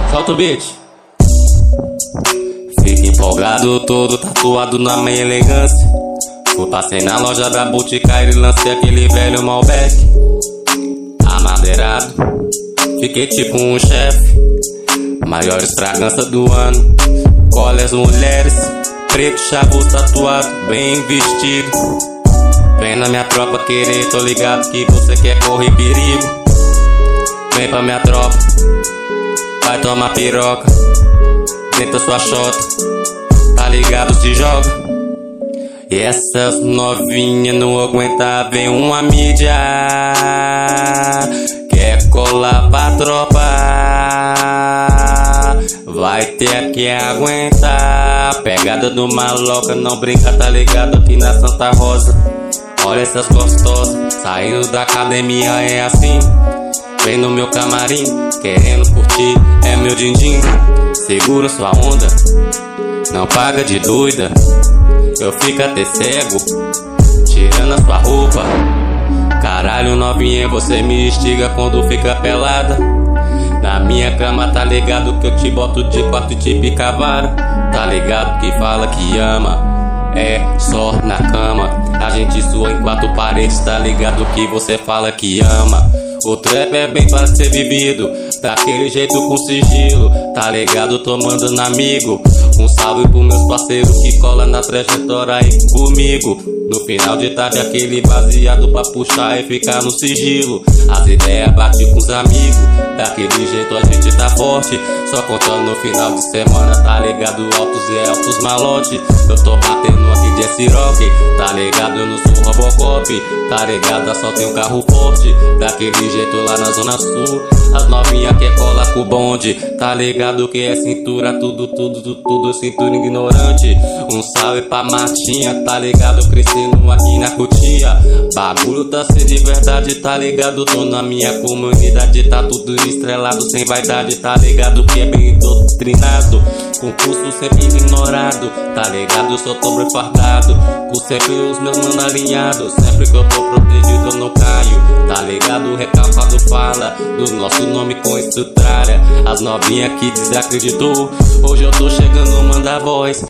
Solta o beat. Fica empolgado, todo tatuado na minha elegância. Eu passei na loja da Boticário e lancei aquele velho Malbec amadeirado. Fiquei tipo um chefe. Maiores fragrâncias do ano. Colhe as mulheres. Preto, chavo, tatuado, bem vestido. Vem na minha tropa querer, tô ligado que você quer correr perigo. Vem pra minha tropa, vai tomar piroca. Tenta sua xota, tá ligado, se joga. E essas novinhas não aguentam, vem uma mídia. Quer colar pra tropa, vai ter que aguentar. Pegada do maloca, não brinca, tá ligado, aqui na Santa Rosa. Olha essas gostosas, saindo da academia é assim. Vem no meu camarim, querendo curtir, é meu din-din. Segura sua onda, não paga de doida. Eu fico até cego, tirando a sua roupa. Caralho, novinha, você me instiga quando fica pelada. Na minha cama, tá ligado que eu te boto de quatro e te pica a vara. Tá ligado que fala que ama, é só na cama. A gente sua em quatro paredes, tá ligado que você fala que ama. O trap é bem pra ser vivido, daquele jeito com sigilo. Tá ligado, tomando amigo. Um salve pros meus parceiros que cola na trajetória aí comigo. No final de tarde aquele baseado pra puxar e ficar no sigilo. As ideias batem com os amigos, daquele jeito a gente tá forte. Só contando no final de semana, tá ligado, altos e altos malote. Eu tô batendo aqui de S-Rock, tá ligado, eu não sou Robocop. Tá ligado, só tem um carro forte, daquele jeito lá na Zona Sul. As novinhas que cola com o bonde, tá ligado que é cintura, tudo, cintura ignorante. Um salve pra Martinha, tá ligado, crescendo aqui na Cotia. Bagulho tá sendo de verdade, tá ligado, tô na minha comunidade. Tá tudo estrelado, sem vaidade, tá ligado que é bem doutrinado. Concurso sempre ignorado, tá ligado, eu só tô bem fardado. Com sempre os meus mano alinhados, sempre que eu tô protegido eu não caio. Tá ligado, o recalcado fala do nosso nome com estrutura. As novinhas que desacreditou, hoje eu tô chegando, manda a voz.